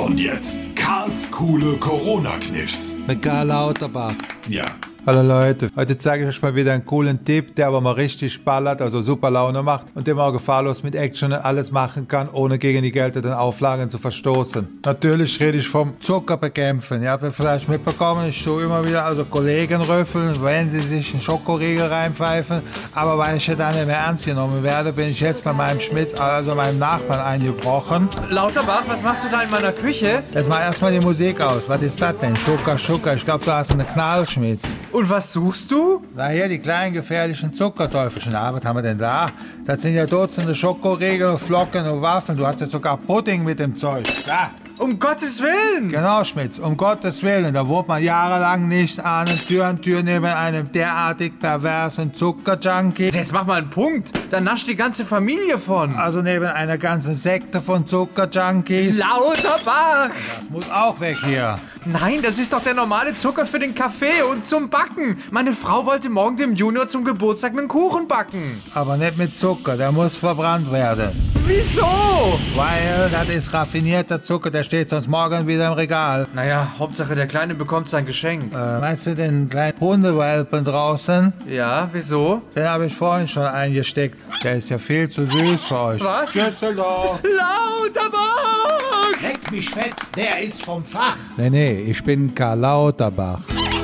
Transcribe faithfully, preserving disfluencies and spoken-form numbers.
Und jetzt Karls coole Corona-Kniffs. Mit Karl Lauterbach. Ja. Hallo Leute, heute zeige ich euch mal wieder einen coolen Tipp, der aber mal richtig ballert, also super Laune macht und den man auch gefahrlos mit Action alles machen kann, ohne gegen die geltenden Auflagen zu verstoßen. Natürlich rede ich vom Zuckerbekämpfen. Ja, wer vielleicht mitbekommen, ich tue immer wieder also Kollegen rüffeln, wenn sie sich einen Schokoriegel reinpfeifen, aber weil ich ja dann nicht mehr ernst genommen werde, bin ich jetzt bei meinem Schmitz, also meinem Nachbarn, eingebrochen. Lauterbach, was machst du da in meiner Küche? Jetzt mal erstmal die Musik aus. Was ist das denn? Schucker, Schucker. Ich glaube, du hast eine Knallschmitz. Und was suchst du? Na hier, die kleinen gefährlichen Zuckerteufelchen. Ah, was haben wir denn da? Das sind ja Dutzende Schokoriegel und Flocken und Waffeln. Du hast ja sogar Pudding mit dem Zeug. Da. Um Gottes Willen! Genau, Schmitz, um Gottes Willen. Da wohnt man jahrelang nicht an Tür an Tür neben einem derartig perversen Zuckerjunkie. Jetzt mach mal einen Punkt. Dann nascht die ganze Familie von. Also neben einer ganzen Sekte von Zuckerjunkies. Lauterbach! Das muss auch weg hier. Nein, das ist doch der normale Zucker für den Kaffee und zum Backen. Meine Frau wollte morgen dem Junior zum Geburtstag einen Kuchen backen. Aber nicht mit Zucker, der muss verbrannt werden. Wieso? Weil das ist raffinierter Zucker, der steht sonst morgen wieder im Regal. Naja, Hauptsache der Kleine bekommt sein Geschenk. Äh, meinst du den kleinen Hundewelpen draußen? Ja, wieso? Den habe ich vorhin schon eingesteckt. Der ist ja viel zu süß für euch. Was? Düsseldorf. Lauterbach! Leck mich fett, der ist vom Fach. Nee, nee, ich bin Karl Lauterbach.